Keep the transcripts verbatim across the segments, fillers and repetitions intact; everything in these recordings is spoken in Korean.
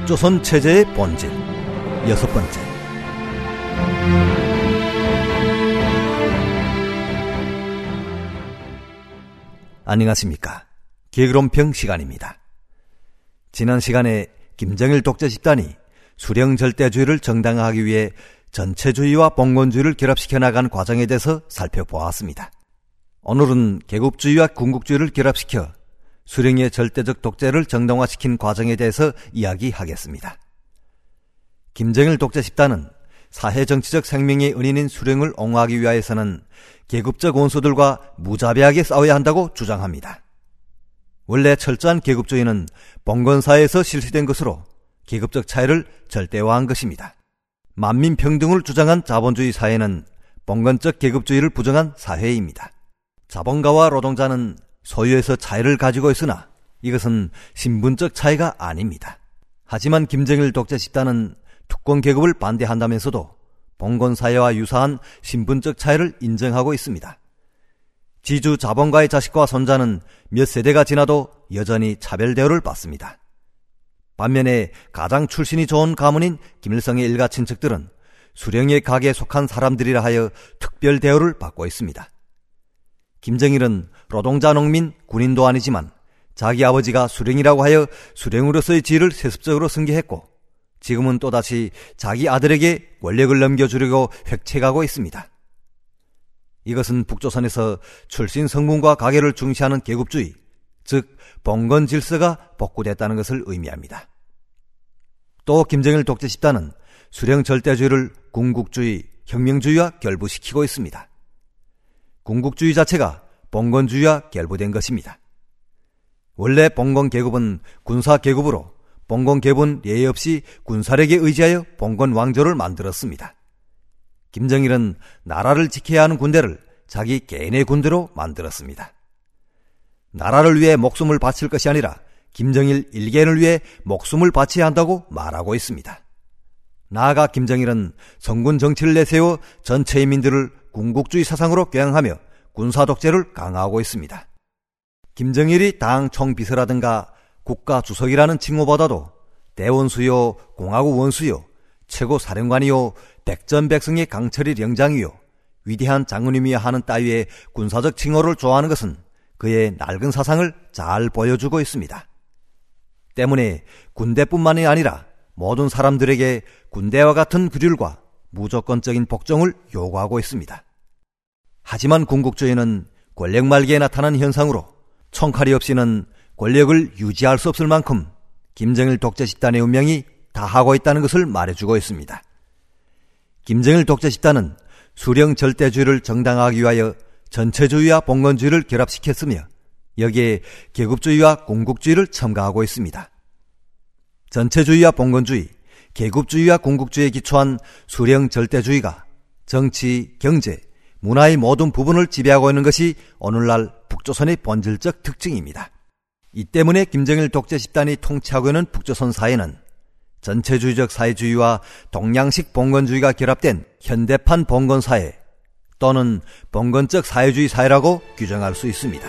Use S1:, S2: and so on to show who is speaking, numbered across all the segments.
S1: 북조선 체제의 본질 여섯 번째. 안녕하십니까. 개그론평 시간입니다. 지난 시간에 김정일 독재 집단이 수령 절대주의를 정당화하기 위해 전체주의와 봉건주의를 결합시켜 나간 과정에 대해서 살펴보았습니다. 오늘은 계급주의와 군국주의를 결합시켜 수령의 절대적 독재를 정당화시킨 과정에 대해서 이야기하겠습니다. 김정일 독재 집단은 사회정치적 생명의 은인인 수령을 옹호하기 위하여서는 계급적 원수들과 무자비하게 싸워야 한다고 주장합니다. 원래 철저한 계급주의는 봉건사회에서 실시된 것으로 계급적 차이를 절대화한 것입니다. 만민평등을 주장한 자본주의 사회는 봉건적 계급주의를 부정한 사회입니다. 자본가와 노동자는 소유에서 차이를 가지고 있으나 이것은 신분적 차이가 아닙니다. 하지만 김정일 독재 집단은 특권계급을 반대한다면서도 봉건사회와 유사한 신분적 차이를 인정하고 있습니다. 지주 자본가의 자식과 손자는 몇 세대가 지나도 여전히 차별 대우를 받습니다. 반면에 가장 출신이 좋은 가문인 김일성의 일가 친척들은 수령의 가계에 속한 사람들이라 하여 특별 대우를 받고 있습니다. 김정일은 노동자, 농민, 군인도 아니지만 자기 아버지가 수령이라고 하여 수령으로서의 지위를 세습적으로 승계했고 지금은 또다시 자기 아들에게 권력을 넘겨주려고 획책하고 있습니다. 이것은 북조선에서 출신 성분과 가계를 중시하는 계급주의, 즉 봉건 질서가 복구됐다는 것을 의미합니다. 또 김정일 독재 집단은 수령 절대주의를 군국주의, 혁명주의와 결부시키고 있습니다. 군국주의 자체가 봉건주의와 결부된 것입니다. 원래 봉건계급은 군사계급으로 봉건계급은 예의 없이 군사력에 의지하여 봉건왕조를 만들었습니다. 김정일은 나라를 지켜야 하는 군대를 자기 개인의 군대로 만들었습니다. 나라를 위해 목숨을 바칠 것이 아니라 김정일 일개인을 위해 목숨을 바쳐야 한다고 말하고 있습니다. 나아가 김정일은 성군 정치를 내세워 전체 인민들을 군국주의 사상으로 교양하며 군사독재를 강화하고 있습니다. 김정일이 당 총비서라든가 국가주석이라는 칭호보다도 대원수요, 공화국 원수요, 최고사령관이요, 백전백승의 강철이 영장이요, 위대한 장군님이야 하는 따위의 군사적 칭호를 좋아하는 것은 그의 낡은 사상을 잘 보여주고 있습니다. 때문에 군대뿐만이 아니라 모든 사람들에게 군대와 같은 규율과 무조건적인 복종을 요구하고 있습니다. 하지만 군국주의는 권력 말기에 나타난 현상으로 총칼이 없이는 권력을 유지할 수 없을 만큼 김정일 독재 집단의 운명이 다하고 있다는 것을 말해주고 있습니다. 김정일 독재 집단은 수령 절대주의를 정당화하기 위하여 전체주의와 봉건주의를 결합시켰으며 여기에 계급주의와 군국주의를 첨가하고 있습니다. 전체주의와 봉건주의, 계급주의와 군국주의에 기초한 수령 절대주의가 정치, 경제, 문화의 모든 부분을 지배하고 있는 것이 오늘날 북조선의 본질적 특징입니다. 이 때문에 김정일 독재 집단이 통치하고 있는 북조선 사회는 전체주의적 사회주의와 동양식 봉건주의가 결합된 현대판 봉건사회 또는 봉건적 사회주의 사회라고 규정할 수 있습니다.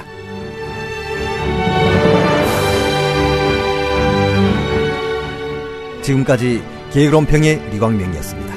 S1: 지금까지 계그론평의 리광명이었습니다.